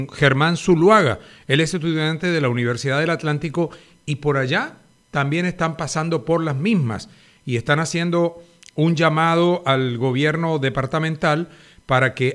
Germán Zuluaga. Él es estudiante de la Universidad del Atlántico y por allá también están pasando por las mismas y están haciendo un llamado al gobierno departamental para que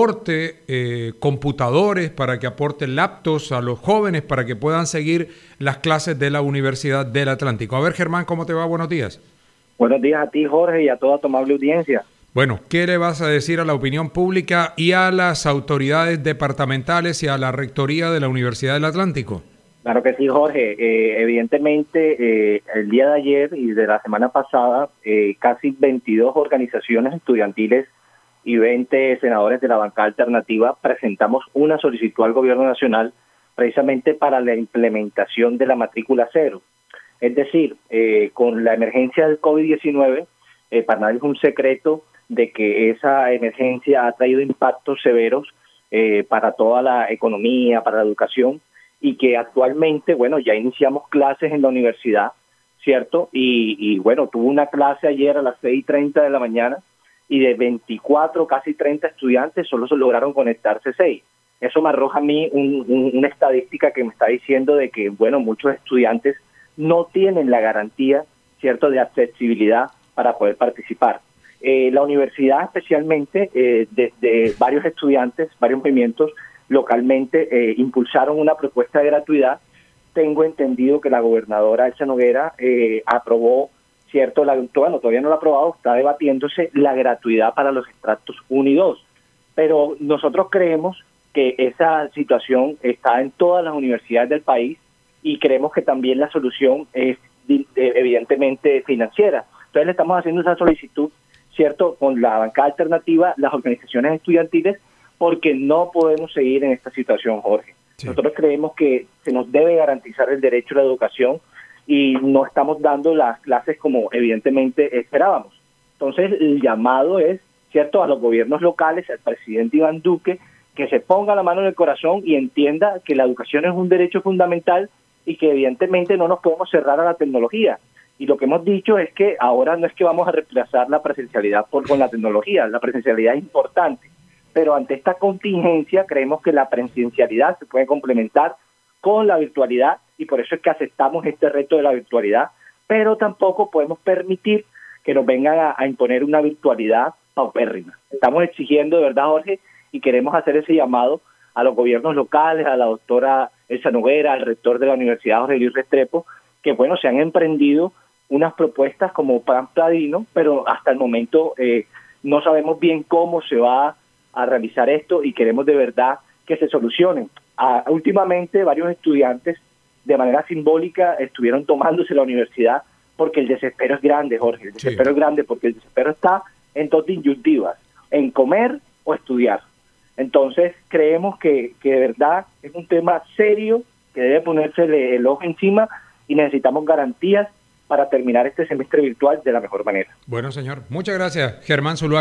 aporte computadores, para que aporte laptops a los jóvenes, para que puedan seguir las clases de la Universidad del Atlántico. A ver, Germán, ¿cómo te va? Buenos días. Buenos días a ti, Jorge, y a toda tu amable audiencia. Bueno, ¿qué le vas a decir a la opinión pública y a las autoridades departamentales y a la rectoría de la Universidad del Atlántico? Claro que sí, Jorge. Evidentemente, el día de ayer y de la semana pasada, casi 22 organizaciones estudiantiles y 20 senadores de la bancada alternativa presentamos una solicitud al gobierno nacional precisamente para la implementación de la matrícula cero. Es decir, con la emergencia del COVID-19, para nadie es un secreto de que esa emergencia ha traído impactos severos para toda la economía, para la educación, y que actualmente, bueno, ya iniciamos clases en la universidad, ¿cierto? Y bueno, tuve una clase ayer a las 6:30 de la mañana y de 24, casi 30 estudiantes, solo se lograron conectarse 6. Eso me arroja a mí una estadística que me está diciendo de que, bueno, muchos estudiantes no tienen la garantía, ¿cierto?, de accesibilidad para poder participar. La universidad especialmente, desde varios estudiantes, varios movimientos localmente impulsaron una propuesta de gratuidad. Tengo entendido que la gobernadora Elsa Noguera aprobó, ¿cierto? Todavía no la ha aprobado, está debatiéndose la gratuidad para los estratos 1 y 2. Pero nosotros creemos que esa situación está en todas las universidades del país y creemos que también la solución es evidentemente financiera. Entonces le estamos haciendo esa solicitud, ¿cierto?, con la bancada alternativa, las organizaciones estudiantiles, porque no podemos seguir en esta situación, Jorge. Sí. Nosotros creemos que se nos debe garantizar el derecho a la educación y no estamos dando las clases como evidentemente esperábamos. Entonces el llamado es, ¿cierto?, a los gobiernos locales, al presidente Iván Duque, que se ponga la mano en el corazón y entienda que la educación es un derecho fundamental y que evidentemente no nos podemos cerrar a la tecnología. Y lo que hemos dicho es que ahora no es que vamos a reemplazar la presencialidad con la tecnología, la presencialidad es importante, pero ante esta contingencia creemos que la presencialidad se puede complementar con la virtualidad y por eso es que aceptamos este reto de la virtualidad, pero tampoco podemos permitir que nos vengan a imponer una virtualidad paupérrima. Estamos exigiendo de verdad, Jorge, y queremos hacer ese llamado a los gobiernos locales, a la doctora Elsa Noguera, al rector de la Universidad Jorge Luis Restrepo, que bueno, se han emprendido unas propuestas como plan Pladino, pero hasta el momento no sabemos bien cómo se va a realizar esto y queremos de verdad que se solucionen. Últimamente varios estudiantes de manera simbólica estuvieron tomándose la universidad porque el desespero es grande, Jorge, el desespero es grande porque el desespero está en dos disyuntivas, en comer o estudiar. Entonces creemos que de verdad es un tema serio que debe ponerse el ojo encima y necesitamos garantías para terminar este semestre virtual de la mejor manera. Bueno, señor, muchas gracias, Germán Zuluaga.